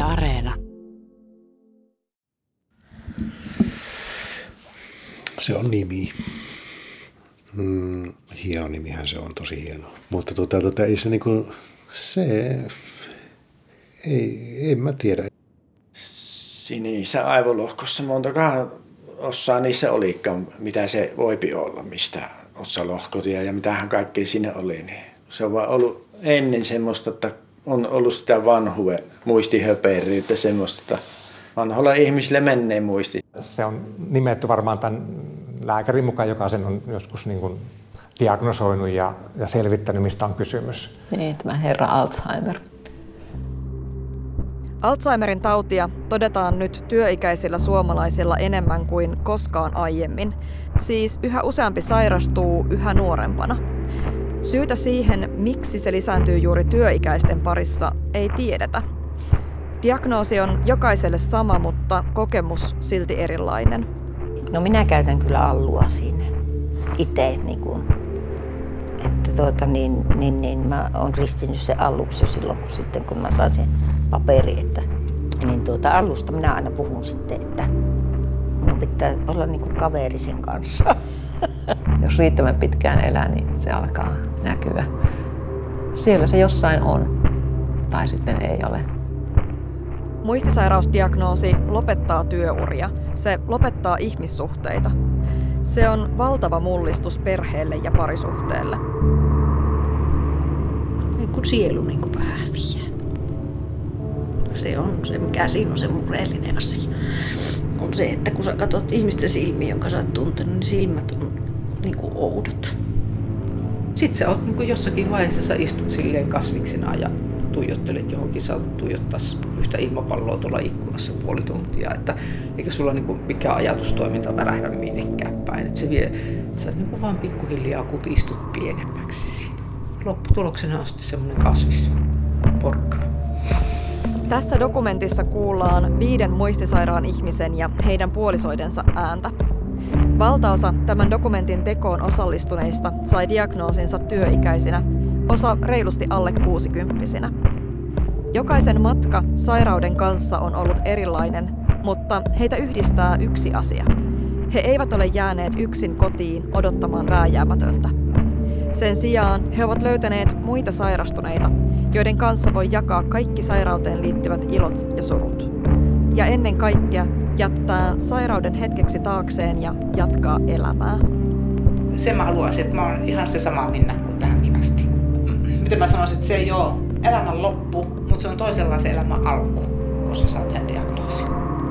Areena. Se on nimi. Hieno nimihän se on, tosi hieno. Mutta ei se niinku, en mä tiedä. Sinisessä aivolohkossa montakaan osaa niissä olikaan, mitä se voipi olla, mistä otsalohkotia ja mitähän kaikkea siinä oli. Niin se on vaan ollut ennen semmoista, että on ollut sitä vanhuuden muistihöperyyttä, semmoista, että vanhoilla ihmisillä menee muisti. Se on nimetty varmaan tämän lääkärin mukaan, joka sen on joskus niin kuin diagnosoinut ja selvittänyt, mistä on kysymys. Niin, tämä herra Alzheimer. Alzheimerin tautia todetaan nyt työikäisillä suomalaisilla enemmän kuin koskaan aiemmin. Siis yhä useampi sairastuu yhä nuorempana. Syytä siihen, miksi se lisääntyy juuri työikäisten parissa, ei tiedetä. Diagnoosi on jokaiselle sama, mutta kokemus silti erilainen. No minä käytän kyllä allua siinä itse, mä oon ristinyt sen alluksi jo silloin, kun mä saan sen paperi, allusta minä aina puhun sitten, että minun pitää olla kaveri sen kanssa. Jos riittävän pitkään elää, niin se alkaa näkyä. Siellä se jossain on, tai sitten ei ole. Muistisairausdiagnoosi lopettaa työuria. Se lopettaa ihmissuhteita. Se on valtava mullistus perheelle ja parisuhteelle. Kun sielu vähän häviää. Se on se, mikä siinä on se murheellinen asia. On se, että kun sä katsot ihmisten silmiä, jonka sä oot tuntenut, niin silmät on oudot. Sitten sä oot jossakin vaiheessa, sä istut silleen kasviksena ja tuijottelet johonkin, saatat tuijottaa yhtä ilmapalloa tuolla ikkunassa puoli tuntia, että eikä sulla mikään ajatustoiminta värähdä minnekään päin. Että se vie, että sä vaan pikkuhiljaa kutistut pienemmäksi siinä. Lopputuloksena on sitten semmoinen kasvisporkkana. Tässä dokumentissa kuullaan 5 muistisairaan ihmisen ja heidän puolisoidensa ääntä. Valtaosa tämän dokumentin tekoon osallistuneista sai diagnoosinsa työikäisinä, osa reilusti alle 60-vuotiaina. Jokaisen matka sairauden kanssa on ollut erilainen, mutta heitä yhdistää yksi asia. He eivät ole jääneet yksin kotiin odottamaan vääjäämätöntä. Sen sijaan he ovat löytäneet muita sairastuneita, joiden kanssa voi jakaa kaikki sairauteen liittyvät ilot ja surut. Ja ennen kaikkea jättää sairauden hetkeksi taakseen ja jatkaa elämää. Sen mä haluaisin, että mä oon ihan se sama Minna kuin tähänkin asti. Miten mä sanoisin, että se ei ole elämän loppu, mutta se on toisenlaisen elämän alku, kun sä saat sen diagnoosin.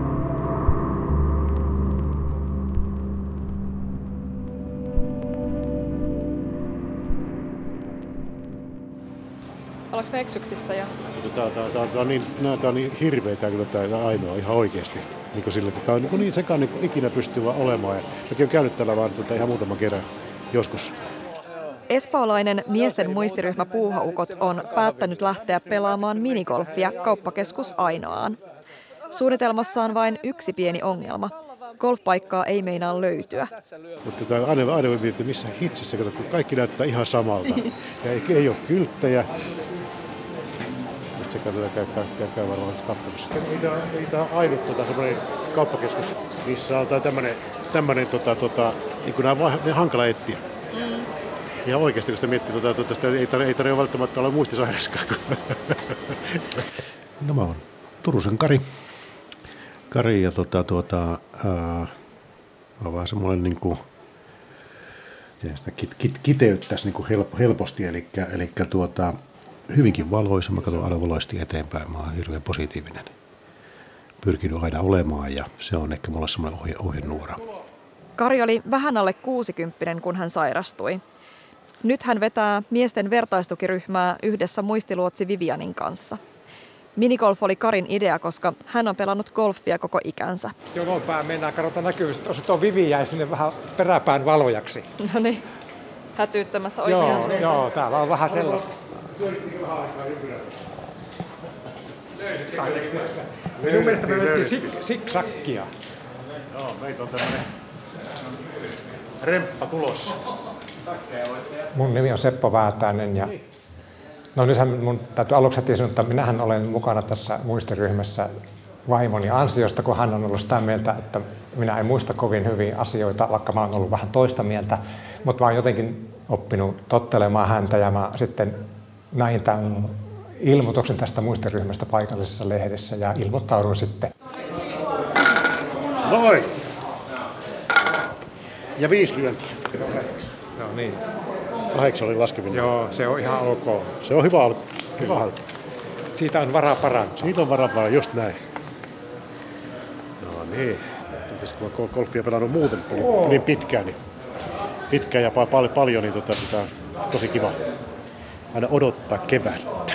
Oletko me eksyksissä jo? Tämä on niin hirveetä, kun tämä ainoa ihan oikeasti. Tämä on niin sekaan ikinä pystyy vaan olemaan. Mäkin olen käynyt täällä vaan ihan muutaman kerran joskus. Espoolainen miesten muistiryhmä Puuhaukot on päättänyt lähteä pelaamaan minigolfia kauppakeskus Ainoaan. Suunnitelmassa on vain yksi pieni ongelma. Golfpaikkaa ei meinaa löytyä. Mutta aina voi miettiä, missä hitsissä, kun kaikki näyttää ihan samalta. Ja ei ole kylttejä. Nyt se käy varmaan katsomassa. Ei tämä ole ainut semmoinen kauppakeskus, missä on tämmöinen niin kuin nämä hankala etsiä. Ja oikeasti, kun sitä miettii, ei tarvitse välttämättä olla muistisairaskaan. No mä oon Turusen Kari ja mä oon vähän semmoinen niinku, sitä kiteyttäisi niinku helposti, eli hyvinkin valoisa, mä katson aina valoisesti eteenpäin, mä oon hirveän positiivinen, pyrkinyt aina olemaan ja se on ehkä mulla semmoinen ohjenuora. Kari oli vähän alle 60, kun hän sairastui. Nyt hän vetää miesten vertaistukiryhmää yhdessä muistiluotsi Vivianin kanssa. Minigolf oli Karin idea, koska hän on pelannut golfia koko ikänsä. Jononpään mennään, katsotaan näkyvyys. Tuo Vivi jäi sinne vähän peräpään valojaksi. No niin, hätyyttämässä oikeaan suuntaan. Joo, täällä on vähän sellaista. Minun mielestä me vedettiin siksakkia. Joo, meitä on tämmöinen remppa tulossa. Mun nimi on Seppo Väätäinen ja No nythän mun täytyy aluksi heti sanoa, että minähän olen mukana tässä muistiryhmässä vaimoni ansiosta, kun hän on ollut sitä mieltä, että minä en muista kovin hyvin asioita, vaikka mä oon ollut vähän toista mieltä, mutta mä oon jotenkin oppinut tottelemaan häntä ja mä sitten näin tämän ilmoituksen tästä muistiryhmästä paikallisessa lehdessä ja ilmoittaudun sitten. Noin! Ja 5 lyöntiä. No niin. 8 oli laskevina. Joo, se on ihan ok. Se on hyvä alku. Hyvä alku. Siitä on varaa parantaa. Siitä on varaa parantaa, just näin. No niin. Kun mä golfia pelannut muuten niin pitkään ja paljon, niin sitä on tosi kiva aina odottaa keväällä.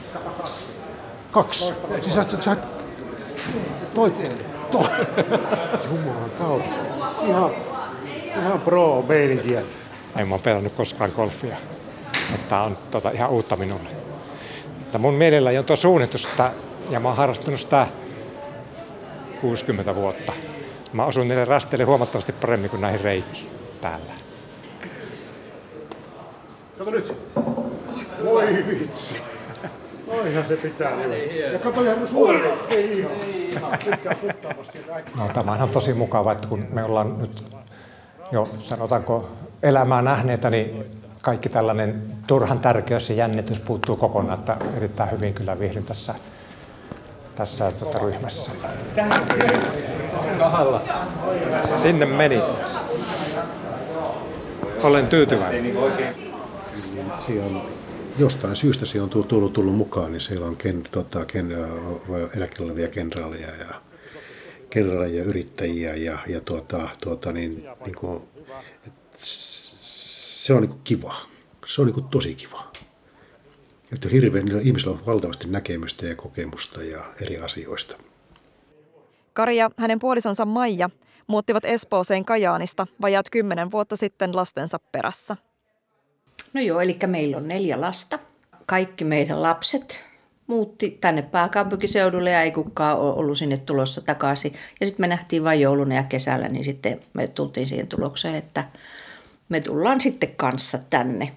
2. Siis sä toi. Jumalan kautta. Ihan pro meininkiä. En mä ole pelannut koskaan golfia. Tämä on ihan uutta minulle. Mutta mun mielelläni on tuo suunnitusta ja mä oon harrastunut sitä 60 vuotta. Mä osun niille rasteille huomattavasti paremmin kuin näihin reikiin täällä. Kato nyt. Voi vitsi. Noihan se pitää. Ja kato ihan suoraan. Ei ihan. Pitkään puttaamassa sieltä äkkiä. No tämähän on tosi mukava, että kun me ollaan nyt jo sanotaanko elämää nähneitä, niin kaikki tällainen turhan tärkeys ja jännitys puuttuu kokonaan, että erittäin hyvin kyllä viihdyn tässä ryhmässä. Sinne meni. Olen tyytyväinen. Jostain syystä se on tullut mukaan, niin siellä on eläkkeellä olevia kenraaleja ja yrittäjiä se on kiva. Se on tosi kiva. Että niillä ihmisillä on valtavasti näkemystä ja kokemusta ja eri asioista. Kari ja hänen puolisonsa Maija muuttivat Espooseen Kajaanista vajaat 10 vuotta sitten lastensa perässä. No joo, eli meillä on 4 lasta. Kaikki meidän lapset muutti tänne pääkaupunkiseudulle ja ei kukaan ole ollut sinne tulossa takaisin. Ja sitten me nähtiin vain jouluna ja kesällä, niin sitten me tultiin siihen tulokseen, että me tullaan sitten kanssa tänne.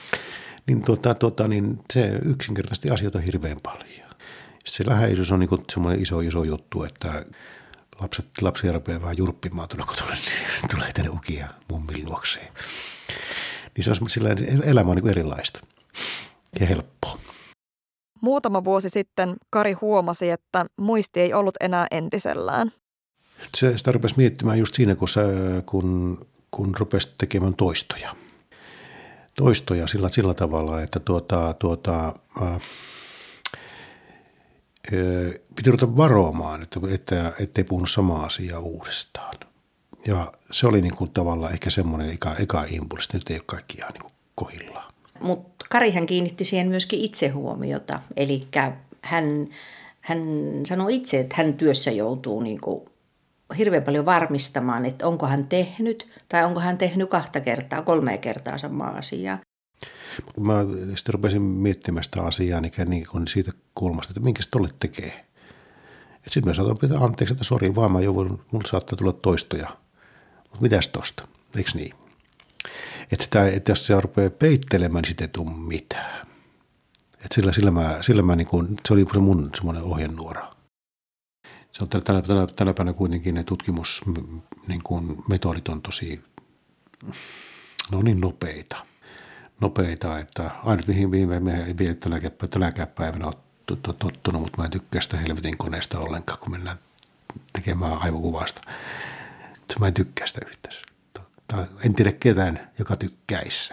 Niin se yksinkertaisesti asioita hirveän paljon. Se läheisyys on semmoinen iso juttu, että lapsia rupeaa vähän jurppimaan tuolla kotona, niin tulee tänne ukia mummin luokseen. Niin se on sillä elämä on erilaista ja helppoa. Muutama vuosi sitten Kari huomasi, että muisti ei ollut enää entisellään. Sitä rupesi miettimään just siinä, kun rupesi tekemään toistoja sillä tavalla, että piti ruveta varoamaan, ettei puhunut samaa asiaa uudestaan. Ja se oli tavallaan ehkä semmoinen eka impulssi, nyt ei ole kaikki ihan kohdillaan. Mutta Karihan kiinnitti siihen myöskin itsehuomiota, eli hän sanoi itse, että hän työssä joutuu hirveän paljon varmistamaan, että onko hän tehnyt tai onko hän tehnyt 2 kertaa, 3 kertaa samaa asiaa. Mä sitten rupesin miettimään sitä asiaa niin siitä kulmasta, että minkä se tolle tekee. Sitten mä sanoin, että anteeksi, että sori vaan, mulla saattaa tulla toistoja. Mutta mitäs tosta, eikö niin? Että jos se rupeaa peittelemään, niin sitten ei tule mitään. Että sillä mä se oli se mun semmoinen ohjenuora. Se on tänä päivänä kuitenkin ne tutkimusmetodit on tosi, niin nopeita, että ainut mihin me ei vielä tänäkään päivänä ole tottunut, mutta mä en tykkää sitä helvetin koneesta ollenkaan, kun mennään tekemään aivokuvasta. Mä en tykkää sitä yhtään. En tiedä ketään, joka tykkäisi.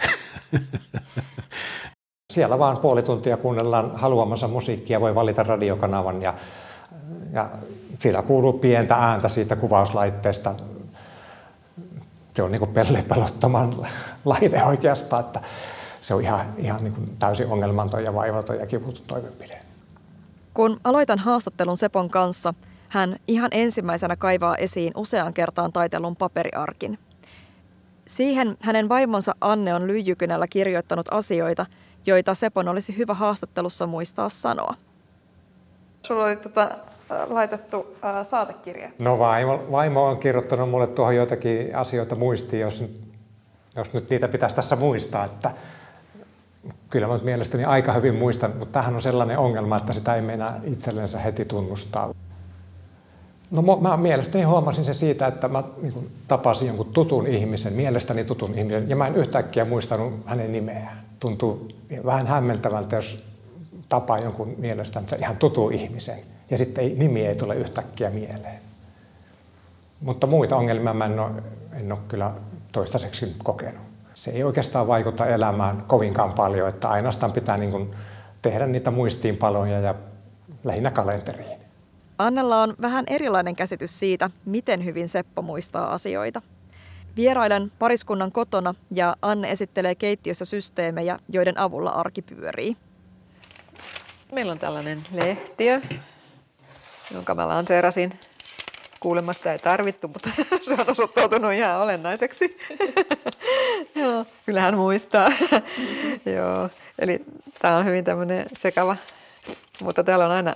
Siellä vaan puoli tuntia kuunnellaan haluamansa musiikkia, voi valita radiokanavan ja siellä kuuluu pientä ääntä siitä kuvauslaitteesta. Se on pellepelottoman laite oikeastaan, että se on ihan täysin ongelmanton ja vaivaton ja kivuton toimenpide. Kun aloitan haastattelun Sepon kanssa, hän ihan ensimmäisenä kaivaa esiin useaan kertaan taitellun paperiarkin. Siihen hänen vaimonsa Anne on lyijykynällä kirjoittanut asioita, joita Sepon olisi hyvä haastattelussa muistaa sanoa. Sulla oli laitettu saatekirja. No vaimo on kirjoittanut mulle tuohon joitakin asioita muistiin, jos nyt niitä pitäisi tässä muistaa. Että Kyllä mä mielestäni aika hyvin muistan, mutta tämähän on sellainen ongelma, että sitä ei meinaa itsellensä heti tunnustaa. No mä mielestäni huomasin se siitä, että mä niin tapasin jonkun tutun ihmisen, mielestäni tutun ihmisen, ja mä en yhtäkkiä muistanut hänen nimeään. Tuntuu vähän hämmentävältä, jos tapaa jonkun mielestänsä ihan tutun ihmisen, ja sitten nimi ei tule yhtäkkiä mieleen. Mutta muita ongelmia mä en ole kyllä toistaiseksi kokenut. Se ei oikeastaan vaikuta elämään kovinkaan paljon, että ainoastaan pitää niin kuin tehdä niitä muistiinpaloja ja lähinnä kalenteriin. Annella on vähän erilainen käsitys siitä, miten hyvin Seppo muistaa asioita. Vierailen pariskunnan kotona ja Anne esittelee keittiössä systeemejä, joiden avulla arki pyörii. Meillä on tällainen lehtiö, jonka mä lanseerasin. Kuulemma sitä ei tarvittu, mutta se on osoittautunut ihan olennaiseksi. Joo, kyllähän muistaa. Joo, eli tämä on hyvin tämmöinen sekava, mutta täällä on aina,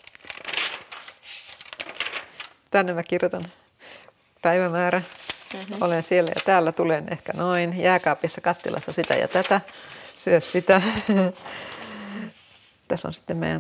tänne mä kirjoitan päivämäärä. Olen siellä ja täällä, tulen ehkä noin. Jääkaapissa kattilassa sitä ja tätä, syö sitä. Tässä on sitten meidän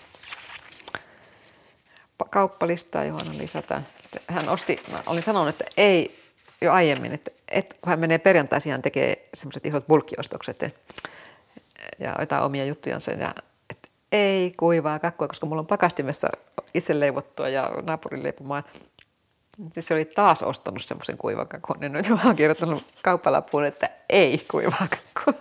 kauppalistaa, johon lisätään. Hän osti, mä olin sanonut, että ei jo aiemmin, että kun hän menee perjantaisin, hän tekee semmoiset isot bulkkiostokset ja jotain omia juttujansa. Ja, että ei kuivaa kakkua, koska mulla on pakastimessa itse leivottua ja naapurin leipomaan. Siis se oli taas ostanut semmoisen kuivan kakun, niin nyt mä oon kirjoittanut kauppalappuun, että ei kuivaa kakkua.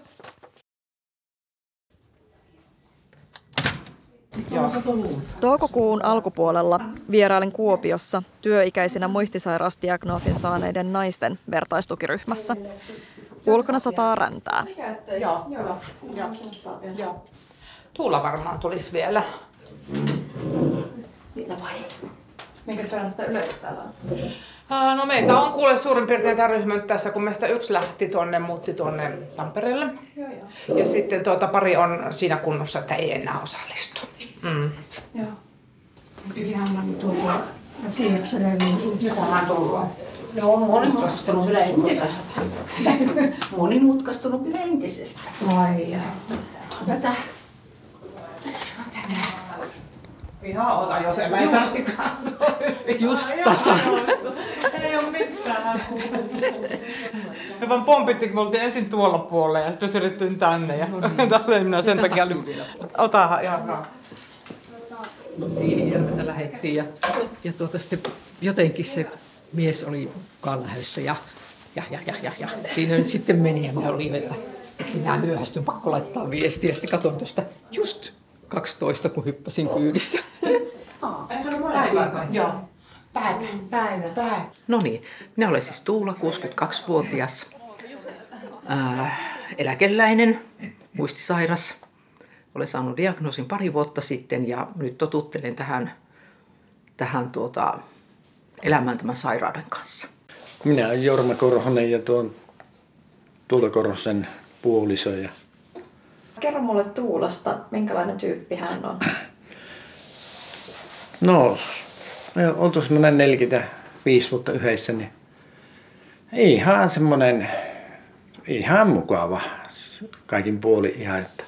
Toukokuun alkupuolella vierailin Kuopiossa työikäisinä muistisairausdiagnoosin saaneiden naisten vertaistukiryhmässä. Ulkona sataa räntää. Joo. Tuula varmaan tulisi vielä. Minkäs verran yleensä täällä on? No meitä on kuule suurin piirtein tämä ryhmä tässä, kun meistä yksi muutti tuonne Tampereelle. Joo. Ja sitten pari on siinä kunnossa, että ei enää osallistu. Joo. Mutta ihan siihen, että se jotain tullut. No on monimutkaistunut kyllä entisestä. Monimutkaistunut kyllä entisestä. Ai jaa. Tätä. Ihan ota, jos en mä ei tarvikaan. Just tasan. Ei oo mitään. Me vaan pompittiin, kun me oltiin ensin tuolla puolella ja sitten siirryttiin tänne. Ja tälleen minä sen takia olin. Otahan, jaha. Siilijärveltä lähdettiin ja sitten jotenkin se mies oli lähdössä ja siinä nyt sitten meni ja minä olin, että minä myöhästyn, pakko laittaa viestiä. Sitten katsoin tuosta just 12, kun hyppäsin kyydistä. Päivä. No niin, minä olen siis Tuula, 62-vuotias, eläkeläinen, muistisairas. Olen saanut diagnoosin 2 vuotta sitten ja nyt totuttelen tähän elämään tämän sairauden kanssa. Minä olen Jorma Korhonen ja tuon Tuula Korhosen puoliso. Kerro mulle Tuulasta, minkälainen tyyppi hän on? No, me oltu semmoinen 45 vuotta yhdessä, niin ihan semmoinen, ihan mukava kaikin puolin ihan, että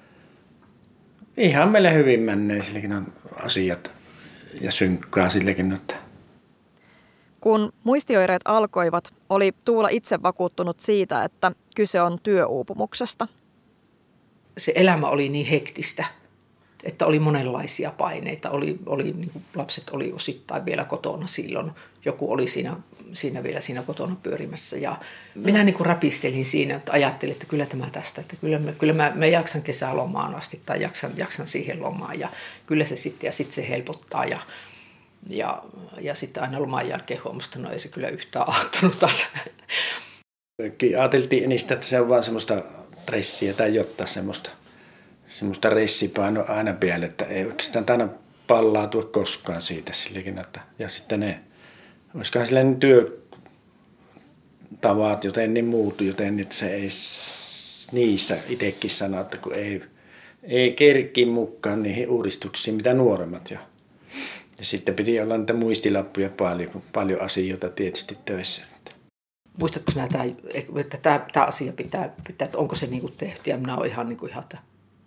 ihan meille hyvin menee, silläkin on asiat ja synkkää silläkin. Että. Kun muistioireet alkoivat, oli Tuula itse vakuuttunut siitä, että kyse on työuupumuksesta. Se elämä oli niin hektistä, että oli monenlaisia paineita. Oli niin kuin lapset oli osittain vielä kotona silloin. Joku oli siinä vielä kotona pyörimässä. Ja minä niin kuin räpistelin siinä, että ajattelin, että kyllä tämä tästä. Että kyllä mä jaksan kesälomaan asti tai jaksan siihen lomaan. Ja kyllä se sitten se helpottaa. Ja sitten aina loman jälkeen huomasta, no ei se kyllä yhtään auttanut taas. Ajateltiin enistä, että se on vaan semmoista stressiä tai jotain semmoista ressipainoa aina päälle, että ei oikeastaan aina pallautua koskaan siitä silläkin. Ja sitten olisikohan silleen työtavat joten niin muutu, joten nyt se ei niissä itsekin sano, että kun ei kerki mukaan niihin uudistuksiin, mitä nuoremmat jo. Ja sitten piti olla niitä muistilappuja paljon asioita tietysti töissä. muistatko sinä, että tämä asia pitää, että onko se niin kuin tehty? Ja minä olen ihan, että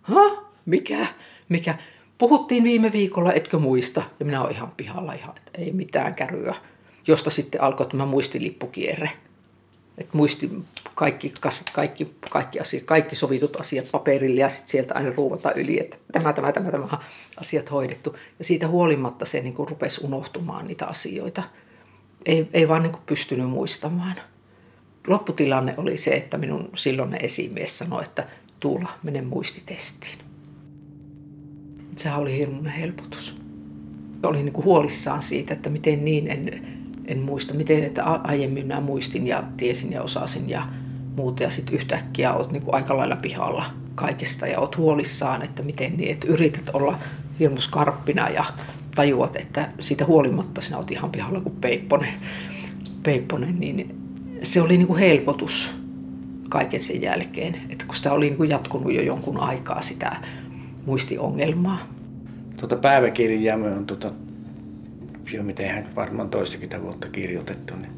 mikä? Puhuttiin viime viikolla, etkö muista? Ja minä olen ihan pihalla, että ei mitään käryä. Josta sitten alkoi tämä muistilippukierre. Että muisti kaikki asiat, kaikki sovitut asiat paperille ja sitten sieltä aina ruuvata yli, että tämä asiat hoidettu. Ja siitä huolimatta se niin kuin rupesi unohtumaan niitä asioita. Ei vaan niin kuin pystynyt muistamaan. Lopputilanne oli se, että minun silloinen esimies sanoi, että Tuula, mene muistitestiin. Sehän oli hirmuinen helpotus. Olin niin kuin huolissaan siitä, että miten niin en muista, miten että aiemmin minä muistin ja tiesin ja osasin ja muuta. Ja sitten yhtäkkiä olet niin kuin aika lailla pihalla kaikesta ja olet huolissaan, että miten niin, että yrität olla hirmu skarppina ja tajuat, että siitä huolimatta sinä olet ihan pihalla kuin peipponen, niin se oli niin kuin helpotus kaiken sen jälkeen, että kun sitä oli niin kuin jatkunut jo jonkun aikaa sitä muistiongelmaa. Päiväkirjaa me on jo miten varmaan toistakymmentä vuotta kirjoitettu. Niin,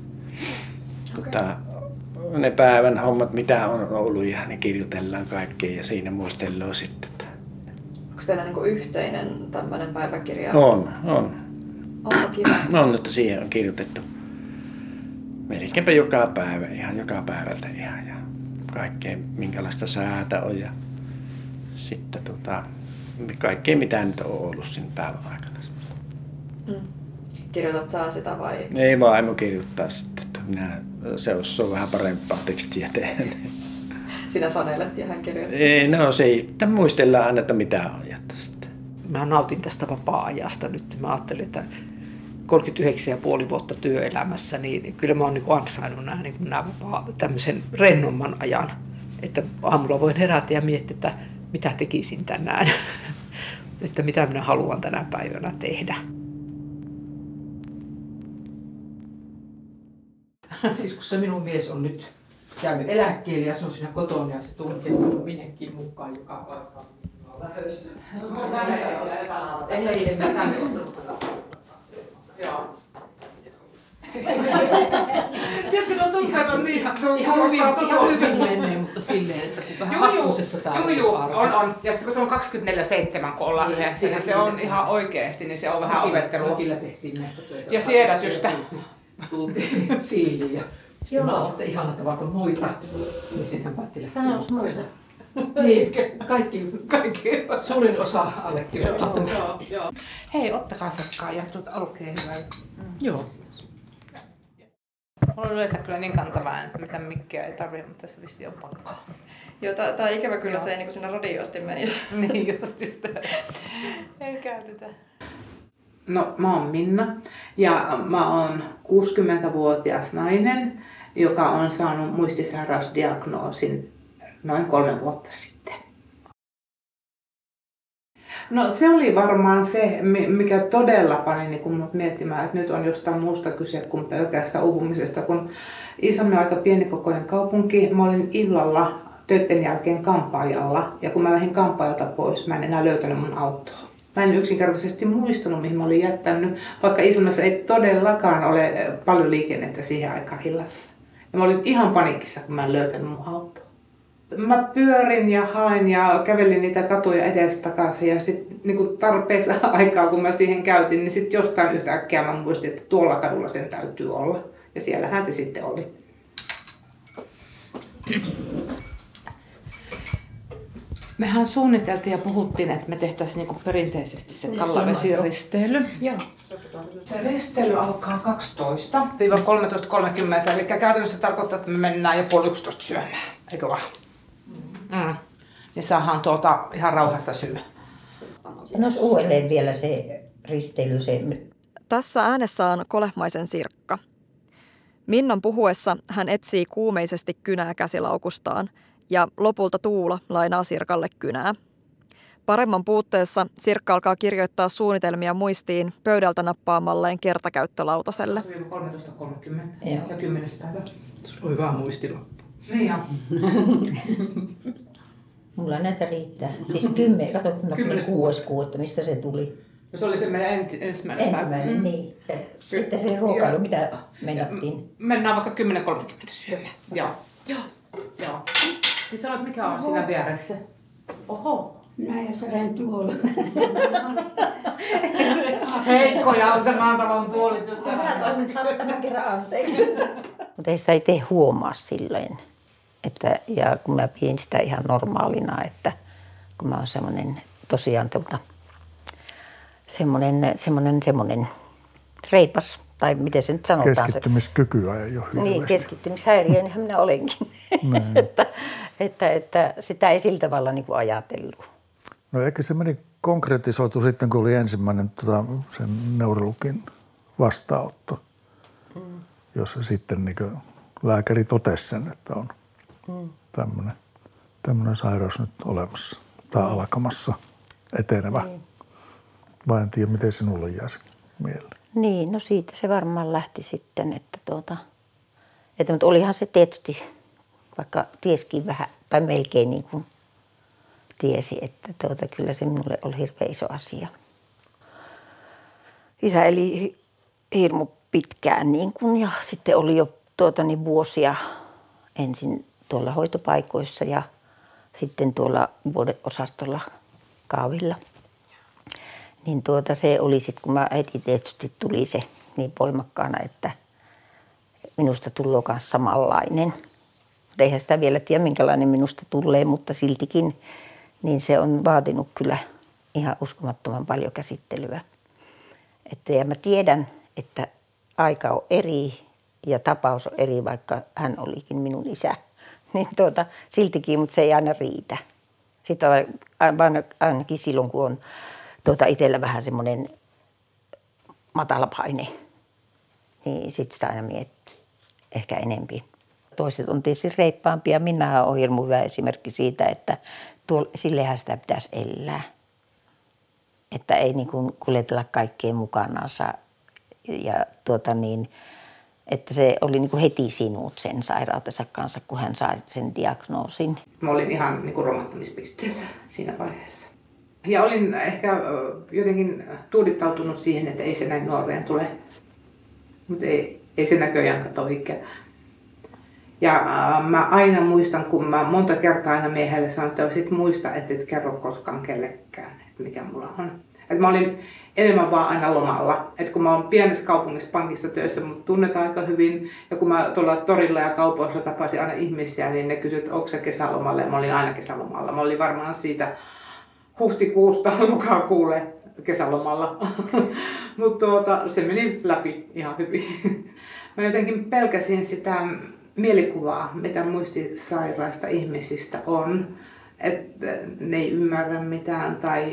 ne päivän hommat, mitä on ollut, ja ne kirjoitellaan kaikkeen ja siinä muistellaan sitten. Onko teillä niinku yhteinen tämmöinen päiväkirja? On. Onko kiva? On, että siihen on kirjoitettu melkeinpä joka päivä, ihan joka päivältä ihan ja kaikkea minkälaista säätä on ja sitten kaikkea mitä nyt on ollut siinä päivän aikana. Kirjoitat sä sitä vai? Ei vaimo kirjoittaa sitten, että se on vähän parempaa tekstiä tehdä. Sinä sanelet ja hän kirjoittaa? Ei, no se ei, muistellaan aina, että mitä on jättä sitten. Mä nautin tästä vapaa-ajasta nyt. Mä ajattelin, että 39,5 vuotta työelämässä, niin kyllä mä oon niin ansainnut nämä tämmöisen rennomman ajan. Että aamulla voin herätä ja miettiä, että mitä tekisin tänään. Että mitä minä haluan tänä päivänä tehdä. Siis kun se minun mies on nyt käynyt eläkkeelle ja se on siinä kotona ja se tunkee minnekin mukaan joka paikkaan. Lähössä. Ei, mä tänne ottanut tätä. Joo. Tiedätkö, nuo tunteet on niin... Ihan hyvin menee, mutta silleen, että vähän hakkusessa tää on. Ja sitten kun se on 24/7, kun ollaan yhdessä, niin se on ihan oikeasti, niin se on vähän opettelua. Mökillä tehtiin mehtotöitä. Ja siedätystä. Tultiin siiliin ja sitten mä ajattelin, että ihanaa tavalla muita. Ja sitten päätti lähteä. Sanois muita. Niin, kaikki. Suurin osa allekirjoittaa. Joo. Hei, ottakaa sakkaa ja olkeen hyvä. Joo. Mulla on yleensä kyllä niin kantavaa, että mitään mikkiä ei tarvitse, mutta se vissi on pakko. Joo, tää ikävä kyllä se ei niin siinä radioasti meni. Niin just. Ei käytetä. No, mä oon Minna ja mä oon 60-vuotias nainen, joka on saanut muistisairausdiagnoosin noin 3 vuotta sitten. No se oli varmaan se, mikä todella pani niin kun mut miettimään, että nyt on jostain muusta kyse kuin pelkästä uupumisesta. Kun Iisalmi on aika pienikokoinen kaupunki, mä olin illalla töiden jälkeen kampaajalla ja kun mä lähdin kampaajalta pois, mä en enää löytänyt mun autoa. Mä en yksinkertaisesti muistanut, mihin mä olin jättänyt, vaikka Iisalmessa ei todellakaan ole paljon liikennettä siihen aikaan illassa. Ja mä olin ihan paniikissa, kun mä en löytänyt mun autoa. Mä pyörin ja hain ja kävelin niitä katuja edestakaisin ja sitten niin tarpeeksi aikaa, kun mä siihen käytin, niin sitten jostain yhtäkkiä mä muistin, että tuolla kadulla sen täytyy olla. Ja siellähän se sitten oli. Mehän suunniteltiin ja puhuttiin, että me tehtäisiin niinku perinteisesti se Kallavesi-risteily. Joo. Se risteily alkaa 12-13.30, eli käytännössä tarkoittaa, että me mennään jo 10:30 syömään, eikö vaan? Niin saadaan ihan rauhassa syödä. Sanois uudelleen vielä se risteily. Tässä äänessä on Kolehmaisen Sirkka. Minnan puhuessa hän etsii kuumeisesti kynää käsilaukustaan ja lopulta Tuula lainaa Sirkalle kynää. Paremman puutteessa Sirkka alkaa kirjoittaa suunnitelmia muistiin pöydältä nappaamalleen kertakäyttölautaselle. 13.30 ja 10. päivä. Se on hyvä muistilappu. Niin ja. Mulla näitä riittää. Siis 6 kuuta, mistä se tuli? Se oli se meidän ensimmäinen. Niin. Sitten se ruokailu, mitä mennettiin? Mennään vaikka 10.30 syömään. Joo. Niin sanoit, mikä on siinä vieressä? Oho. Näin ja Seren tuoli. Heikkoja on tämä talon tuolit. Mä sain nyt tämän kerran anteeksi. Mutta ei sitä itse huomaa silloin. Ja kun mä pidin sitä ihan normaalina, että kun mä oon semmoinen tosiaan semmoinen reipas, tai miten se nyt sanotaan. Keskittymiskykyä ei ole hirveästi. Niin, keskittymishäiriö, niinhän minä olenkin. että sitä ei sillä tavalla niin kuin ajatellut. No ehkä se meni konkretisoitu sitten, kun oli ensimmäinen sen neurologin vastaanotto, jossa sitten niin kuin lääkäri totesi sen, että on tämmöinen sairaus nyt olemassa tai alkamassa etenevä. Vai en tiedä, miten sinulle jää se mieleen. Niin, no siitä se varmaan lähti sitten, mutta olihan se tietysti, vaikka tieskin vähän, tai melkein niin kuin tiesi, että kyllä se minulle oli hirveän iso asia. Isä eli hirmu pitkään niin kuin, ja sitten oli jo vuosia ensin tuolla hoitopaikoissa ja sitten tuolla vuodeosastolla Kaavilla. Niin se oli sitten, kun mä heti tietysti tuli se niin voimakkaana, että minusta tulee myös samanlainen. Mutta eihän sitä vielä tiedä, minkälainen minusta tulee, mutta siltikin niin se on vaatinut kyllä ihan uskomattoman paljon käsittelyä. Ja mä tiedän, että aika on eri ja tapaus on eri, vaikka hän olikin minun isä. Niin siltikin, mutta se ei aina riitä. Sitten ainakin silloin, kun on itsellä vähän semmoinen matala paine, niin sitten sitä aina miettii ehkä enempi. Toiset on tietysti reippaampia. Minä olen hirmu hyvä esimerkki siitä, että sillehän sitä pitäisi elää. Että ei niin kuin kuljetella kaikkeen mukanansa. Ja että se oli niin kuin heti sinut sen sairautensa kanssa, kun hän sai sen diagnoosin. Mä olin ihan niin kuin romahtamispisteessä siinä vaiheessa. Ja olin ehkä jotenkin tuudittautunut siihen, että ei se näin nuoreen tule. Mutta ei se näköjään kato ikään. Ja mä aina muistan, kun mä monta kertaa aina miehelle sanoin, että sit muista, että et kerro koskaan kellekään, että mikä mulla on. Et mä olin enemmän vaan aina lomalla. Et kun mä oon pienessä kaupungissa pankissa töissä, mut tunnetaan aika hyvin. Ja kun mä tuolla torilla ja kaupoissa tapasin aina ihmisiä, niin ne kysyivät, että onko se kesälomalla. Ja mä olin aina kesälomalla. Mä olin varmaan siitä huhtikuusta lokakuulle kesälomalla. Mutta se meni läpi ihan hyvin. Mä jotenkin pelkäsin sitä mielikuvaa, mitä muistisairaista ihmisistä on. Että ne ei ymmärrä mitään tai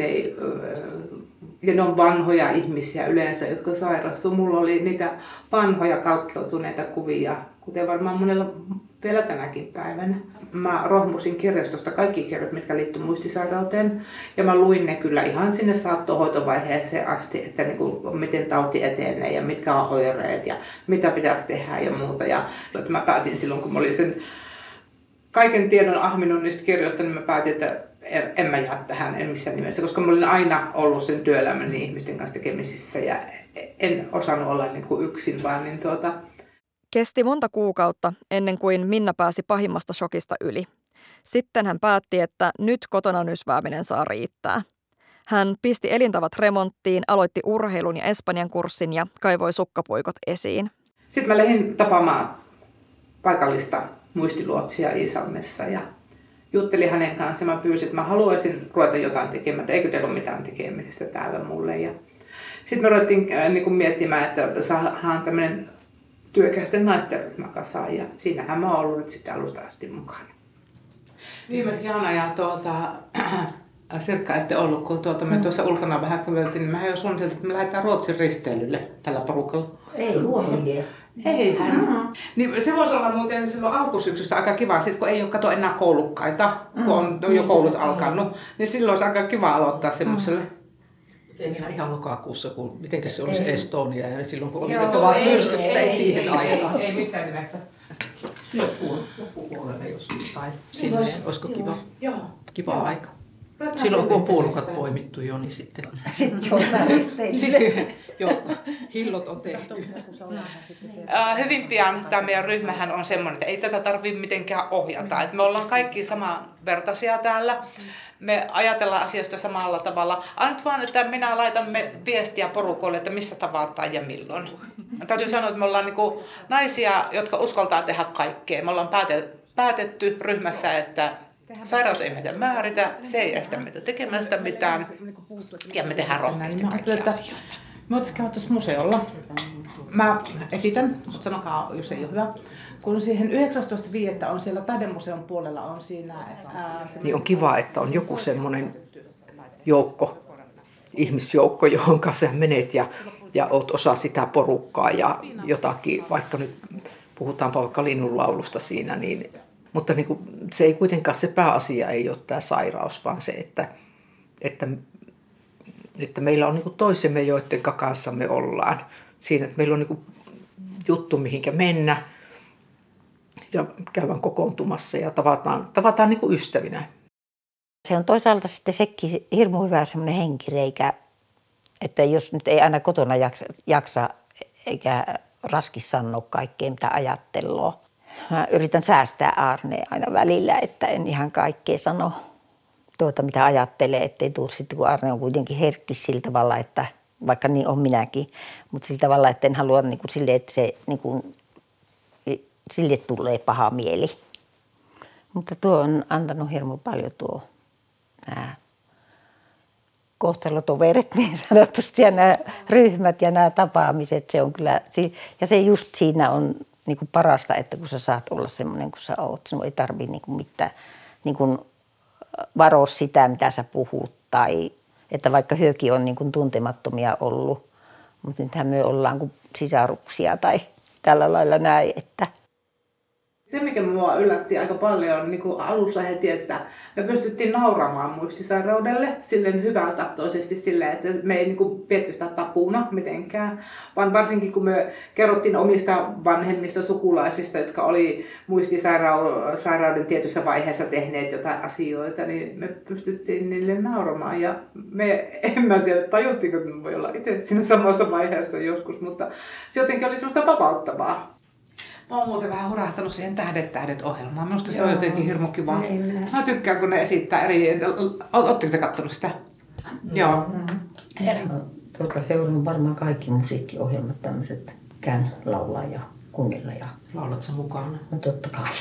ne on vanhoja ihmisiä yleensä, jotka sairastuu. Mulla oli niitä vanhoja kalkkeutuneita kuvia, kuten varmaan monella vielä tänäkin päivänä. Mä rohmusin kirjastosta kaikki kirjat, mitkä liittyy muistisairauteen. Ja mä luin ne kyllä ihan sinne saattohoitovaiheeseen asti, että miten tauti etenee ja mitkä on oireet ja mitä pitäisi tehdä ja muuta. Ja mä päätin silloin, kun mä olin sen kaiken tiedon ahminut niistä kirjoista, niin mä päätin, että en mä jää tähän, en missään nimessä. Koska mä olin aina ollut sen työelämän ihmisten kanssa tekemisissä ja en osannut olla yksin, vaan Kesti monta kuukautta ennen kuin Minna pääsi pahimmasta shokista yli. Sitten hän päätti, että nyt kotona nysvääminen saa riittää. Hän pisti elintavat remonttiin, aloitti urheilun ja espanjan kurssin ja kaivoi sukkapuikot esiin. Sitten mä lähdin tapaamaan paikallista muistiluotsia Iisalmessa ja juttelin hänen kanssaan. Mä pyysin, että mä haluaisin ruveta jotain tekemään, että eikö teillä ole mitään tekemistä täällä mulle. Sitten me ruvettiin miettimään, että saadaan tämmöinen työikäisten naisten ryhmä kasaan ja siinähän mä oon ollut nyt sitten alusta asti mukana. Viimeksi Jana ja Sirkka ette ollut, kun me tuossa ulkona vähän käveltiin, niin mehän jo suunniteltiin, että me lähdetään Ruotsin risteilylle tällä porukalla. Ei luomilie. Eihän. Niin se voisi olla muuten silloin alkusyksystä aika kiva, sit kun ei ole kato enää koulukkaita, kun on jo koulut alkanut, niin silloin olisi aika kiva aloittaa semmoiselle. Ei minä ihan lokakuussa, kun mitenkäs se oli se Estonia ja silloin kun oli ne kovat myrskyt, ei siihen aikaan. Ei missään nimessä. Loppupuolella jos tai sinne, olisiko kiva? Joo. Kiva aika. Silloin kun on puolukat poimittu jo, niin sitten... Sitten joutaa risteille. Sitten hillot on tehty. Hyvin pian tämä meidän ryhmähän on semmoinen, että ei tätä tarvitse mitenkään ohjata. Että me ollaan kaikki samanvertaisia täällä. Me ajatellaan asioista samalla tavalla. Ainut vaan, että minä laitan viestiä porukoille, että missä tavataan ja milloin. Täytyy sanoa, että me ollaan niinku naisia, jotka uskaltaa tehdä kaikkea. Me ollaan päätetty ryhmässä, että sairaus ei meitä määritä, se ei estä meitä tekemästä mitään ja me tehdään rohkeasti kaikkia asioita. Me ottaisiin käydä tuossa museolla. Mä esitän, mutta sanokaa, jos ei ole hyvä. Kun siihen 19.5. on siellä taidemuseon puolella on siinä... Niin on kiva, että on joku semmoinen joukko, ihmisjoukko, johon sä menet ja oot osa sitä porukkaa ja jotakin, vaikka nyt puhutaanpa vaikka linnunlaulusta siinä, niin, mutta niin kuin, se ei kuitenkaan se pääasia ei ole tämä sairaus, vaan se, että meillä on niin kuin toisemme, joiden kanssa me ollaan. Siinä, että meillä on niin kuin juttu, mihinkä mennä ja käydään kokoontumassa ja tavataan niin kuin ystävinä. Se on toisaalta sitten sekin hirmu hyvä semmoinen henkireikä, että jos nyt ei aina kotona jaksa eikä raskis sanoa kaikkea, mitä ajattelee. Mä yritän säästää Aarnea aina välillä, että en ihan kaikkea sano mitä ajattelee, ettei tule sitten, kun Aarne on kuitenkin herkkis sillä tavalla, että vaikka niin on minäkin, mutta sillä tavalla, että en halua niin kuin sille, että se niin kuin, sille tulee paha mieli. Mutta tuo on antanut hirmu paljon nämä kohtalotoverit niin sanotusti ja nämä ryhmät ja nämä tapaamiset. Se on kyllä, ja se just siinä on niin kuin parasta, että kun sä saat olla semmoinen kuin sä oot, sinun ei tarvitse niin kuin mitään niin kuin varoa sitä, mitä sä puhut, tai että vaikka hyökin on niin kuin tuntemattomia ollut, mutta nythän me ollaan kuin sisaruksia tai tällä lailla näin, että Se, mikä minua yllätti aika paljon niin kuin alussa heti, että me pystyttiin nauramaan muistisairaudelle silleen hyväntahtoisesti silleen, että me ei niin kuin pietty sitä tapuna mitenkään, vaan varsinkin kun me kerrottiin omista vanhemmista sukulaisista, jotka oli muistisairauden tietyssä vaiheessa tehneet jotain asioita, niin me pystyttiin niille nauramaan. Ja en mä tiedä, tajuttiinko, että me voi olla itse siinä samassa vaiheessa joskus, mutta se jotenkin oli semmoista vapauttavaa. Mä oon muuten vähän hurahtanut siihen Tähdet-ohjelmaan. Minusta se on jotenkin hirmu kiva. Mä tykkään, kun ne esittää eri... Ootteko te kattonut sitä? Joo. Seuraan varmaan kaikki musiikkiohjelmat, tämmöiset käyn laulaa ja kuunnella. Ja... Laulat sä mukana? No totta kai.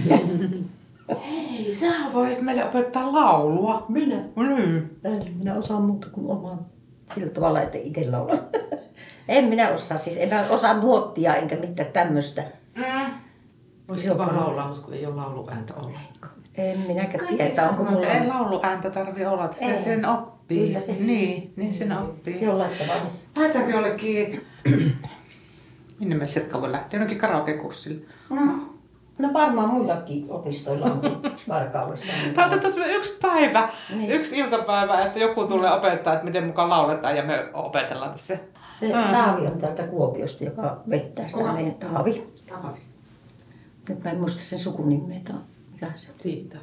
Hei, sä voisit meille opettaa laulua. Minä? Minä osaan muuta kuin oman sillä tavalla, että itse laulan. En minä osaa, siis en osaa nuottia enkä mitään tämmöistä. Voisi vaan laulaa, mutta kun ei ole lauluääntä ollenkaan. En minäkään tiedä, onko mulla... Ei lauluääntä tarvitse olla, että sen oppii. Niin sen oppii. Jollain tavalla. Lähdetäänkö jollekin... Minne me Sirkka voi lähteä? Jonnekin karaoke-kurssille. No varmaan muillakin opistoilla on Varkaudessa. Tämä on tässä yksi päivä, yksi iltapäivä, että joku tulee opettaa, että miten mukaan lauletaan ja me opetellaan tässä. Se Taavi on täältä Kuopiosta, joka vettää sitä meidän Taavi. Nyt mä en muista sen sukunimeä. Mikä se on? Siitä.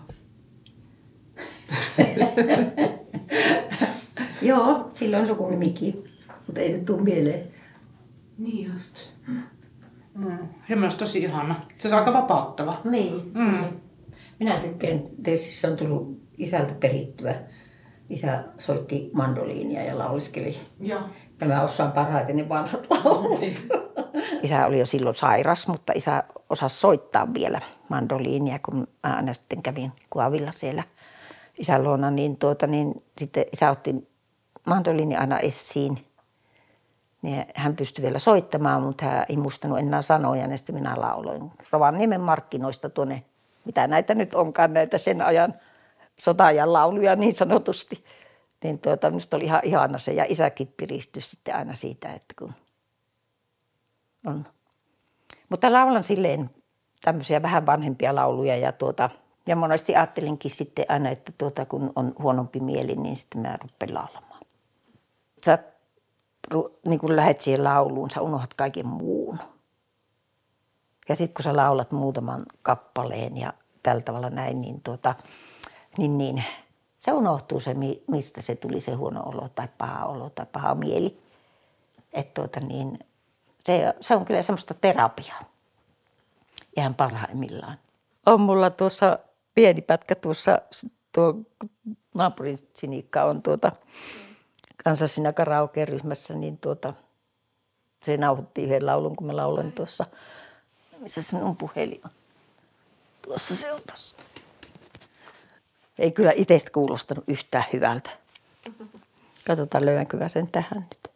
Joo, sillä on sukunimikin, mutta ei nyt tule mieleen. Niin just. Se on tosi ihana. Se on aika vapauttava. Niin. Minä tykkään, Tessissä on tullut isältä perittyä. Isä soitti mandoliinia ja lauleskeli. Joo. Ja mä osaan parhaiten ne vanhat laulut. Isä oli jo silloin sairas, mutta isä osasi soittaa vielä mandoliinia, kun mä aina sitten kävin Kuavilla siellä isän luona. Niin sitten isä otti mandoliini aina esiin. Niin hän pystyi vielä soittamaan, mutta hän ei muistanut enää sanoja, ja sitten minä lauloin Rovaniemen markkinoista tuonne, mitä näitä nyt onkaan, näitä sen ajan sota-ajan lauluja niin sanotusti. Niin minusta oli ihan ihana se, ja isäkin piristyi sitten aina siitä, että kun on. Mutta laulan silleen tämmöisiä vähän vanhempia lauluja, ja monesti ajattelinkin sitten aina, että kun on huonompi mieli, niin sitten mä rupean laulamaan. Sä niin kun lähet siihen lauluun, sä unohdat kaiken muun. Ja sitten kun sä laulat muutaman kappaleen ja tällä tavalla näin, niin se unohtuu se, mistä se tuli se huono olo tai paha mieli. Että se on kyllä semmoista terapiaa. Ihan parhaimmillaan. On mulla tuossa pieni pätkä tuossa, tuo naapurin Sinikka on kanssa siinä karaoke-ryhmässä, niin se nauhoitti yhden laulun, kun mä laulan tuossa, missä se minun puhelin on. Tuossa se on tuossa. Ei kyllä itsestä kuulostanut yhtään hyvältä. Katsotaan, löydänkö mä sen tähän nyt.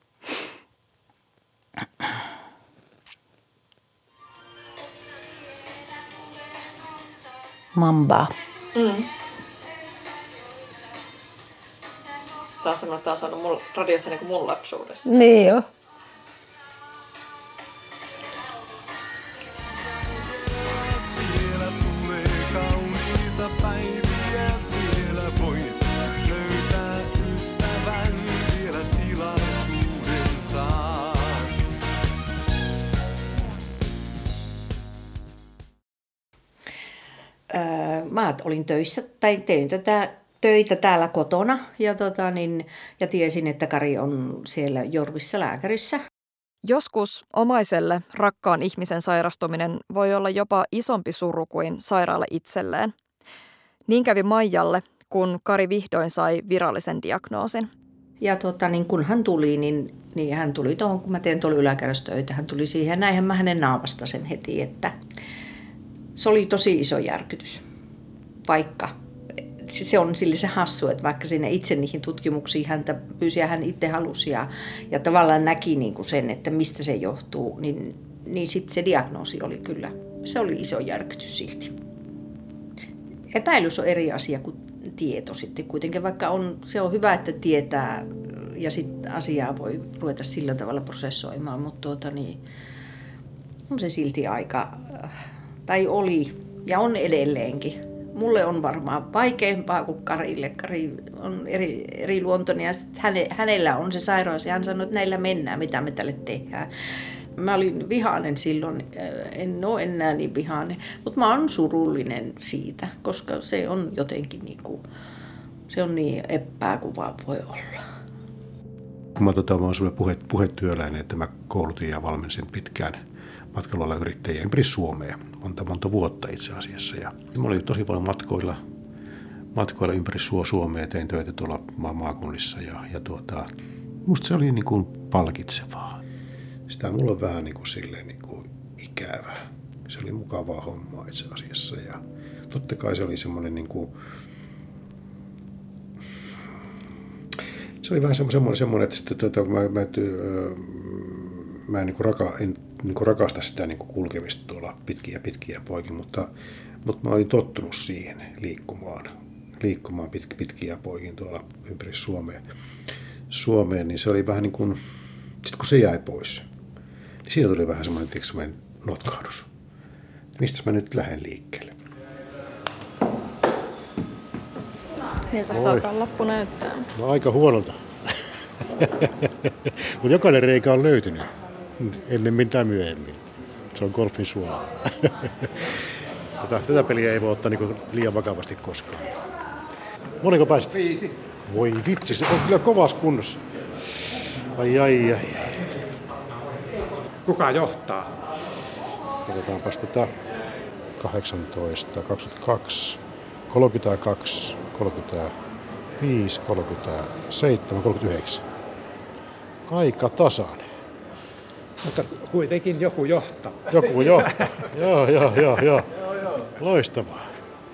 Mamba. Tämä on semmoinen, että tämä on saanut radiossa niin kuin mun lapsuudessa. Niin joo. Mä olin töissä tai tein töitä täällä kotona ja tiesin, että Kari on siellä Jorvissa lääkärissä. Joskus omaiselle rakkaan ihmisen sairastuminen voi olla jopa isompi suru kuin sairaalle itselleen. Niin kävi Maijalle, kun Kari vihdoin sai virallisen diagnoosin. Ja kun hän tuli, niin hän tuli tuohon, kun mä teen tuolla yläkerrassa töitä, hän tuli siihen. Näinhän mä hänen naavasta sen heti, että se oli tosi iso järkytys. Vaikka se on sille se hassu, että vaikka siinä itse niihin tutkimuksiin häntä pyysi ja hän itse halusi ja tavallaan näki niin kuin sen, että mistä se johtuu, niin sitten se diagnoosi oli kyllä, se oli iso järkytys silti. Epäilys on eri asia kuin tieto sitten kuitenkin, vaikka se on hyvä, että tietää ja sitten asiaa voi ruveta sillä tavalla prosessoimaan, mutta on se silti aika, tai oli ja on edelleenkin. Mulle on varmaan vaikeampaa kuin Karille. Kari on eri luontoinen ja hänellä on se sairaus ja hän sanoi, että näillä mennään, mitä me tälle tehdään. Mä olin vihainen silloin, en ole enää niin vihainen, mutta mä oon surullinen siitä, koska se on jotenkin se on niin epää kuin vaan voi olla. Kun mä oon sellainen puhetyöläinen, että mä koulutin ja valmensin pitkään matkailualan yrittäjiä ympäri Suomea, monta vuotta itse asiassa. Ja mä olin tosi paljon matkoilla ympäri Suomea ja tein töitä tuolla maakunnissa. Musta se oli niin kuin palkitsevaa. Sitä mulla on vähän niin kuin silleen niin kuin ikävä. Se oli mukavaa hommaa itse asiassa. Ja totta kai se oli semmoinen niin kuin, se oli vähän semmoinen, että mä en rakasta sitä niin kuin kulkemista tuolla pitkiä poikin, mutta mä olin tottunut siihen liikkumaan pitkiä poikin tuolla ympäri Suomeen, niin se oli vähän niin kuin, sitten kun se jäi pois, niin siinä tuli vähän semmoinen notkahdus. Mistä mä nyt lähden liikkeelle? Miltä se alkaa loppu näyttää? No aika huonolta. Mutta jokainen reikä on löytynyt. Ennemmin tai myöhemmin. Se on golfin suola. Tätä peliä ei voi ottaa liian vakavasti koskaan. Moniko pääsit? 5. Voi vitsi, se on kyllä kovassa kunnossa. Ai. Kuka johtaa? Katsotaanpas 18, 22, 32, 35, 37, 39. Aika tasainen. Mutta kuitenkin joku johtaa. Joku johtaa. Joo. Loistavaa.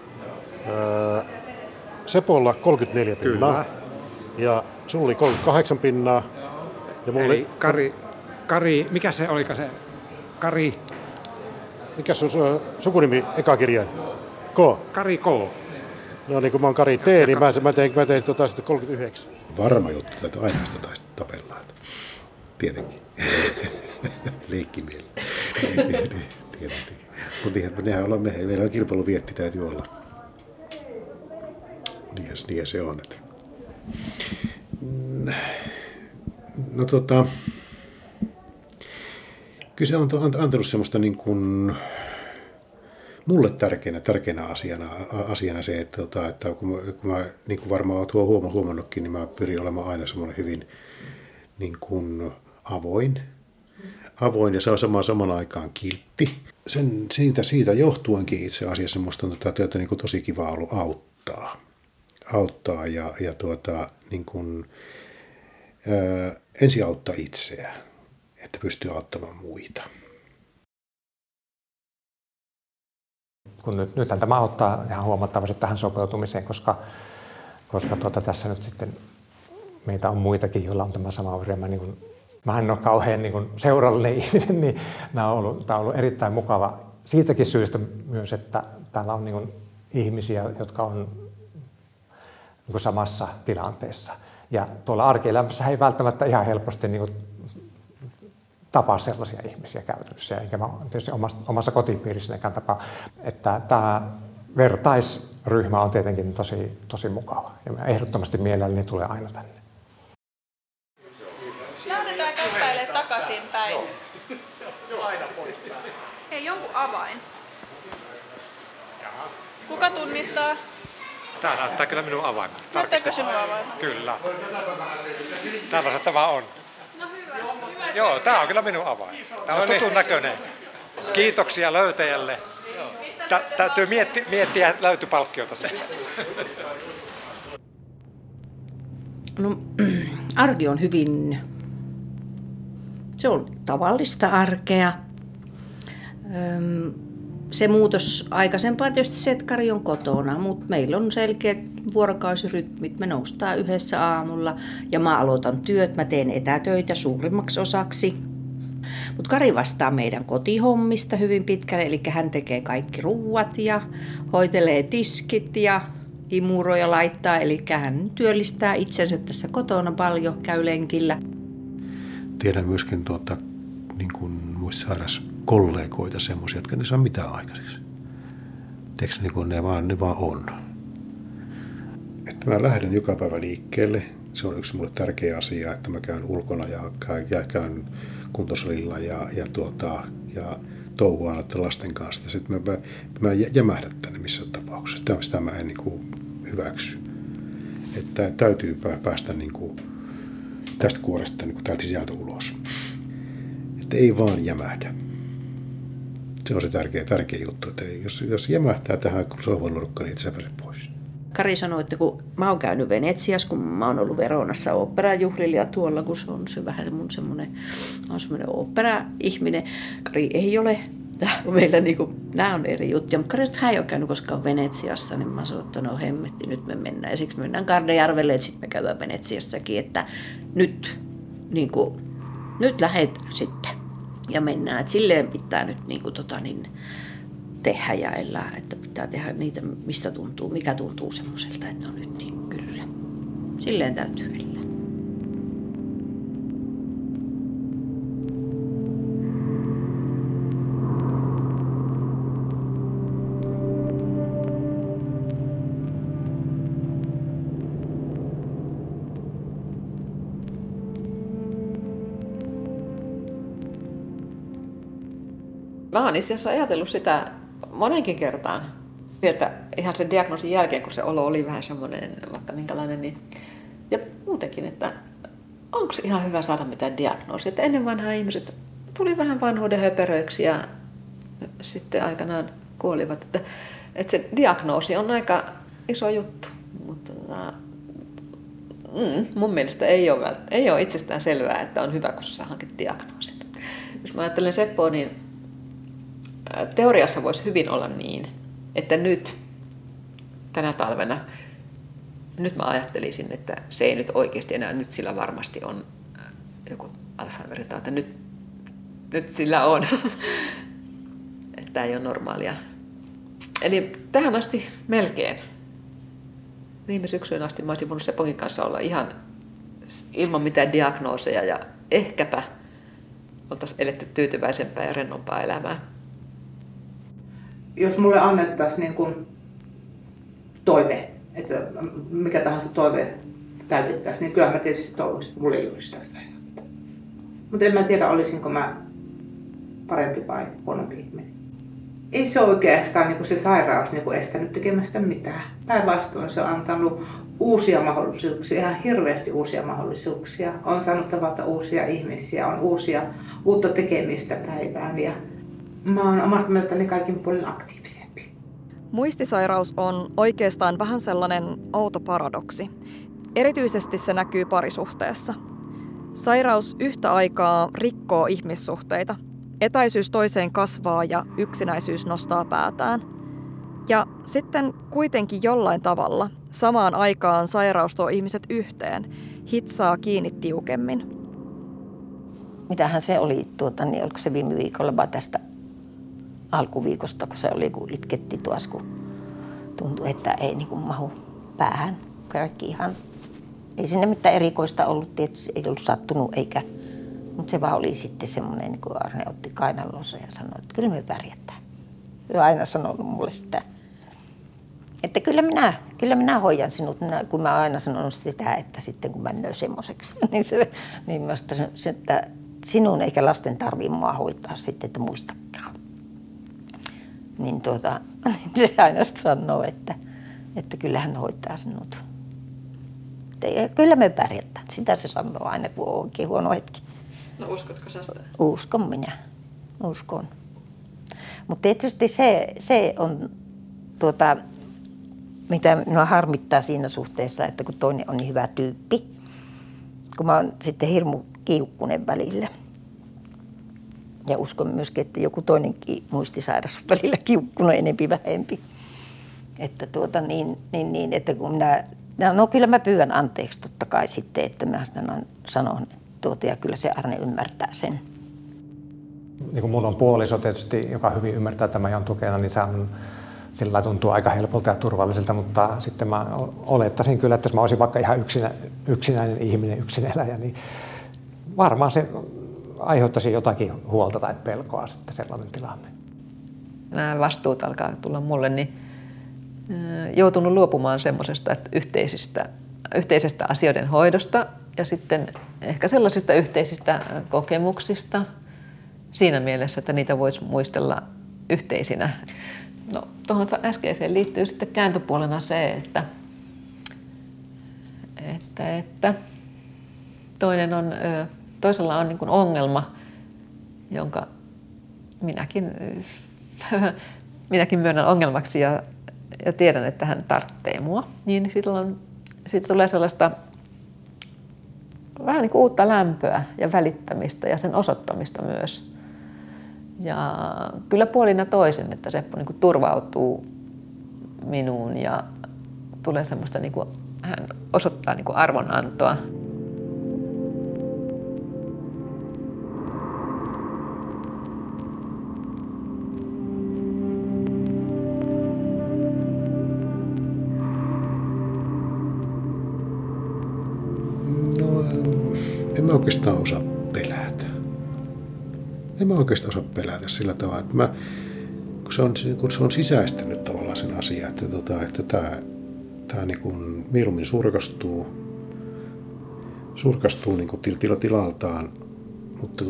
Sepolla 34 pinnaa. Ja sulla oli 38 pinnaa. Ja mulla eli Kari, mikä se oliko se? Kari. Mikä sun sukunimi eka kirjain? K. Kari K. No niin kun mä oon Kari T, niin mä tein sitten 39. Varma juttu, että aina sitä tapellaan. Tietenkin. Leikkimieli. Tietenkin. Mutta nehän ollaan meillä on kilpailuvietti täytyy olla. Niinhän se on. No kyllä se on antanut semmoista niin kuin mulle tärkeänä asiana se, että kun mä niin kuin varmaan olet huomannutkin, niin mä pyrin olemaan aina semmoinen hyvin niin kuin avoin ja se on samaan aikaan kiltti. Siitä johtuenkin itse asiassa musta on tätä työtä niin kuin tosi kiva ollut auttaa ja niin kuin, ensin auttaa itseään, että pystyy auttamaan muita. Kun nythän tämä auttaa ihan huomattavasti tähän sopeutumiseen, koska tässä nyt sitten meitä on muitakin, joilla on tämä sama oire. Mä en ole kauhean niin kuin seurallinen ihminen, niin tämä on ollut erittäin mukava siitäkin syystä myös, että täällä on niin kuin ihmisiä, jotka on niin kuin samassa tilanteessa. Ja tuolla arkielämässä ei välttämättä ihan helposti niin kuin tapaa sellaisia ihmisiä käytännössä, enkä mä tietysti omassa kotipiirissäkään tapaa, että tämä vertaisryhmä on tietenkin tosi mukava. Ja mä ehdottomasti mielelläni tulee aina tänne. Lähdetään kappailemaan takaisinpäin. Hei, jonkun avain. Kuka tunnistaa? Tämä näyttää kyllä minun avaimen. Näyttääkö sinun avaimen? Kyllä. Tällaiset tämä on. No hyvä. Joo, tämä on kyllä minun avain. Tämä on tutun näköinen. Kiitoksia löytäjälle. Täytyy miettiä löytypalkkiota sitten. No, arki on hyvin, se on tavallista arkea. Se muutos aikaisempaan tietysti se, että Kari on kotona, mutta meillä on selkeät vuorokausirytmit. Me noustaan yhdessä aamulla ja mä aloitan työt, mä teen etätöitä suurimmaksi osaksi. Mutta Kari vastaa meidän kotihommista hyvin pitkälle, eli hän tekee kaikki ruuat ja hoitelee tiskit ja imuroja laittaa, eli hän työllistää itsensä tässä kotona paljon, käy lenkillä. Tiedän myöskin niin kuin muistisairaskollegoita semmoisia, jotka ne saa mitään aikaiseksi. Teekö niin kuin ne vaan on. Että mä lähden joka päivä liikkeelle. Se on yksi mulle tärkeä asia, että mä käyn ulkona ja käyn kuntosalilla ja touhuan lasten kanssa. Sitten mä jämähdän tänne missä tapauksessa. Sitä mä en niin kuin hyväksy. Että täytyy päästä niin kuin tästä kuoresta niin kuin täältä sisältä ulos. Että ei vaan jämähdä. Se on se tärkeä juttu, että jos jämähtää tähän sohvan nurkkaan, niin et sä pääse pois. Kari sanoi, että kun mä oon käynyt Venetsiassa, kun mä oon ollut Veronassa oopperajuhlilla ja tuolla, kun se on se vähän mun semmoinen ooppera-ihminen. Kari ei ole. Meillä nämä on eri juttuja, mutta Kari, hän ei ole käynyt koskaan Venetsiassa, niin mä sanoin, että no hemmetti, nyt me mennään. Ja siksi me mennään Kardejärvelle, että sitten me käydään Venetsiassakin, että nyt lähdetään sitten ja mennään. Että silleen pitää nyt tehdä ja elää, että pitää tehdä niitä, mistä tuntuu, mikä tuntuu semmoiselta, että on nyt niin kyllä. Silleen täytyy elää. Mä oon itse asiassa ajatellut sitä monenkin kertaan sieltä ihan sen diagnoosin jälkeen, kun se olo oli vähän semmoinen vaikka minkälainen, niin ja muutenkin, että onko ihan hyvä saada mitään diagnoosia. Että ennen vanhaa ihmiset tuli vähän vanhuuden höperöiksi ja sitten aikanaan kuolivat. Että se diagnoosi on aika iso juttu, mutta mun mielestä ei ole itsestään selvää, että on hyvä, kun sä hankit diagnoosin. Jos mä ajattelen Seppoa, niin teoriassa voisi hyvin olla niin, että nyt tänä talvena, nyt mä ajattelisin, että se ei nyt oikeasti enää, nyt sillä varmasti on joku Alzheimerin tauti, nyt sillä on, että tämä ei ole normaalia. Eli tähän asti melkein, viime syksyyn asti mä olisin voinut Seponkin kanssa olla ihan ilman mitään diagnooseja ja ehkäpä oltaisiin eletty tyytyväisempää ja rennompaa elämää. Jos mulle annettaisiin niin kuin toive, että mikä tahansa toive täytettäisiin, niin kyllä mä tietysti toivoisin, että mulla ei olisi sitä sairautta. Mutta en mä tiedä, olisinko mä parempi vai huonompi ihminen. ei se oikeastaan niin kuin se sairaus niin kuin estänyt tekemästä mitään. Päinvastoin se on antanut uusia mahdollisuuksia, ihan hirveästi uusia mahdollisuuksia. On saanut tavata uusia ihmisiä, on uutta tekemistä päivään ja mä oon omasta mielestäni kaikin puolin aktiivisempi. Muistisairaus on oikeastaan vähän sellainen outo paradoksi. Erityisesti se näkyy parisuhteessa. Sairaus yhtä aikaa rikkoo ihmissuhteita. Etäisyys toiseen kasvaa ja yksinäisyys nostaa päätään. Ja sitten kuitenkin jollain tavalla samaan aikaan sairaus tuo ihmiset yhteen, hitsaa kiinni tiukemmin. Mitähän se oli, niin oliko se viime viikolla vaan tästä alkuviikosta, kun se oli, kun itketti tuossa, kun tuntui, että ei niin kuin mahu päähän. Kaikki ihan, ei sinne mitään erikoista ollut, tietysti ei ollut sattunut eikä. Mutta se vaan oli sitten semmoinen, niin kuin Arne otti kainalonsa ja sanoi, että kyllä me pärjätään. Hän on aina sanonut mulle sitä, että kyllä minä hoidan sinut, kun mä aina sanonut sitä, että sitten kun mennään semmoiseksi, niin mä se, että sinun eikä lasten tarvitse mua hoitaa sitten, että muistakaan. Niin se aina sanoo, että kyllä hän hoitaa sinut. Kyllä me pärjätään. Sitä se sanoo aina, kun on oikein huono hetki. No uskotko sä sitä? Uskon minä. Uskon. Mutta tietysti se on, mitä minua harmittaa siinä suhteessa, että kun toinen on niin hyvä tyyppi, kun mä oon sitten hirmu kiukkunen välillä. Ja uskon myöskin, että joku toinenkin muistisairas on välillä kiukkunen enempi vähempi. Että että kun no kyllä mä pyydän anteeksi totta kai sitten, että mä sanon, ja kyllä se Arne ymmärtää sen. Niin kuin mun on puoliso tietysti, joka hyvin ymmärtää tämän Jan tukena, niin se on, sillä tuntuu aika helpolta ja turvalliselta, mutta sitten mä olettaisin kyllä, että jos mä olisin vaikka ihan yksinäinen ihminen, yksineläjä, niin varmaan se aiheuttaisi jotakin huolta tai pelkoa sitten sellainen tilanne. Nämä vastuut alkaa tulla mulle, niin joutunut luopumaan semmoisesta, että yhteisestä asioiden hoidosta ja sitten ehkä sellaisista yhteisistä kokemuksista siinä mielessä, että niitä voisi muistella yhteisinä. No, tuohon äskeiseen liittyy sitten kääntöpuolena se, että toisella on niin kuin ongelma, jonka minäkin myönnän ongelmaksi ja tiedän, että hän tarvitsee mua, niin silloin siitä tulee sellaista vähän niin kuin uutta lämpöä ja välittämistä ja sen osoittamista myös. Ja kyllä puolin ja toisin, että Seppo niin kuin turvautuu minuun ja tulee semmoista, niin kuin, hän osoittaa niin kuin arvonantoa. En mä oikeastaan osaa pelätä. Sillä tavalla, että kun se on sisäistänyt tavallaan sen asian, että tämä niin kuin mieluummin surkastuu niin kuin tilaltaan, mutta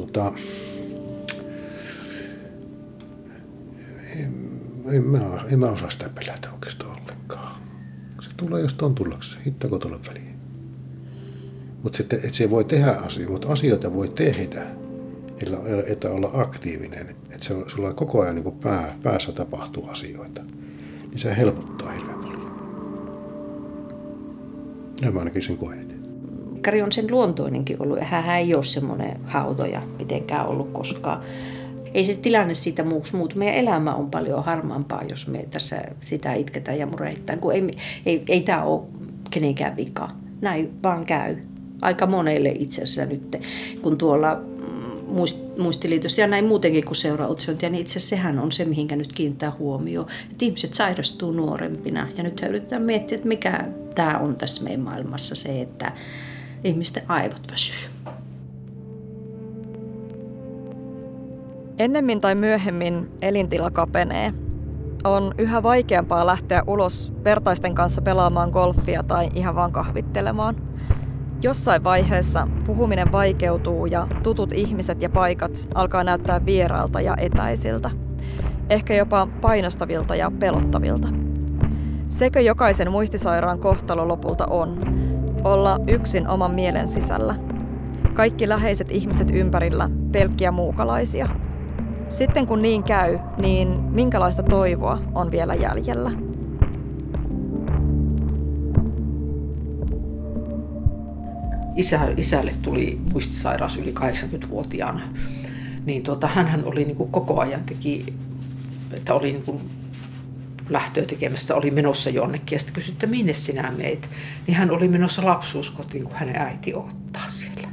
en mä osaa sitä pelätä oikeastaan ollenkaan. Se tulee jos on tullakseen, hittako tulla väliin. Mutta sitten, että se voi tehdä asioita, mutta asioita voi tehdä, että olla aktiivinen, että sulla koko ajan niin kuin päässä tapahtuu asioita, niin se helpottaa hirveän paljon. Nämä ainakin sen koen. Kari on sen luontoinenkin ollut, ja hän ei ole semmoinen hautoja mitenkään ollut koskaan. Ei se tilanne siitä muuksi muutu. Meidän elämä on paljon harmaampaa, jos me tässä sitä itketään ja mureittain, kun ei tämä ole kenenkään vika. Näin vaan käy. Aika monelle itse asiassa nyt, kun tuolla Muistiliitosta ja näin muutenkin kuin seuraa uutisointia, niin itse asiassa sehän on se, mihinkä nyt kiinnittää huomioon. Että ihmiset sairastuu nuorempina ja nyt yritetään miettiä, että mikä tämä on tässä meidän maailmassa se, että ihmisten aivot väsyy. Ennemmin tai myöhemmin elintila kapenee. On yhä vaikeampaa lähteä ulos vertaisten kanssa pelaamaan golfia tai ihan vaan kahvittelemaan. Jossain vaiheessa puhuminen vaikeutuu ja tutut ihmiset ja paikat alkaa näyttää vierailta ja etäisiltä. ehkä jopa painostavilta ja pelottavilta. Sekö jokaisen muistisairaan kohtalo lopulta on? Olla yksin oman mielen sisällä. Kaikki läheiset ihmiset ympärillä pelkkiä muukalaisia. Sitten kun niin käy, niin minkälaista toivoa on vielä jäljellä? Isälle tuli muistisairaus yli 80-vuotiaana. Niin hänhän oli niin kuin koko ajan että oli niin kuin lähtöä tekemästä, oli menossa jonnekin ja sitten kysyi, että minne sinä meet. Niin hän oli menossa lapsuuskotiin, kun hänen äiti odottaa siellä.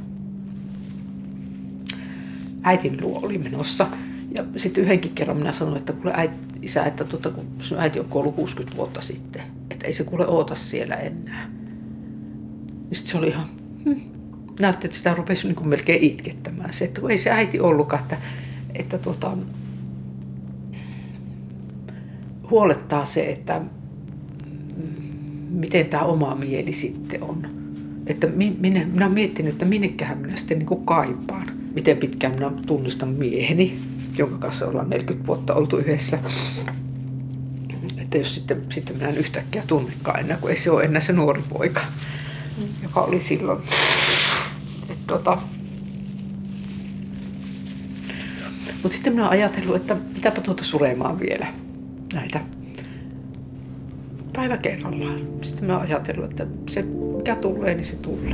Äitin luo oli menossa. Ja sitten yhdenkin kerran minä sanoin, että kuule isä, että kun sun äiti on kuollut 60 vuotta sitten, että ei se kuule oota siellä enää. Ja sitten se oli ihan, näytti, että sitä rupesi niin kuin melkein itkettämään se, että kun ei se äiti ollutkaan, että huolettaa se, että miten tämä oma mieli sitten on. Että minä olen miettinyt, että minnekähän minä sitten niin kuin kaipaan. Miten pitkään minä tunnistan mieheni, jonka kanssa ollaan 40 vuotta oltu yhdessä. Että jos sitten minä en yhtäkkiä tunnekaan enää, kun ei se ole enää se nuori poika, joka oli silloin. Mutta sitten minä olen ajatellut, että mitäpä suremaan vielä näitä päivä kerrallaan. Sitten minä olen ajatellut, että se mikä tulee, niin se tulee.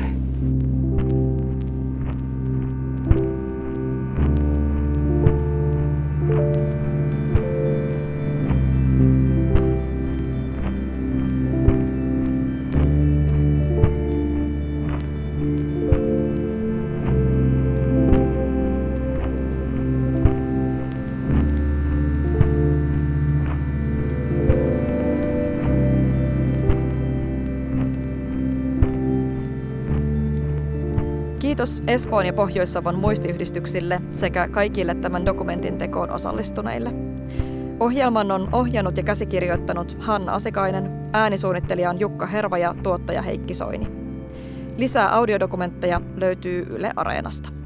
Kiitos Espoon ja Pohjois-Savon muistiyhdistyksille sekä kaikille tämän dokumentin tekoon osallistuneille. Ohjelman on ohjannut ja käsikirjoittanut Hanna Asekainen, äänisuunnittelija on Jukka Herva ja tuottaja Heikki Soini. Lisää audiodokumentteja löytyy Yle Areenasta.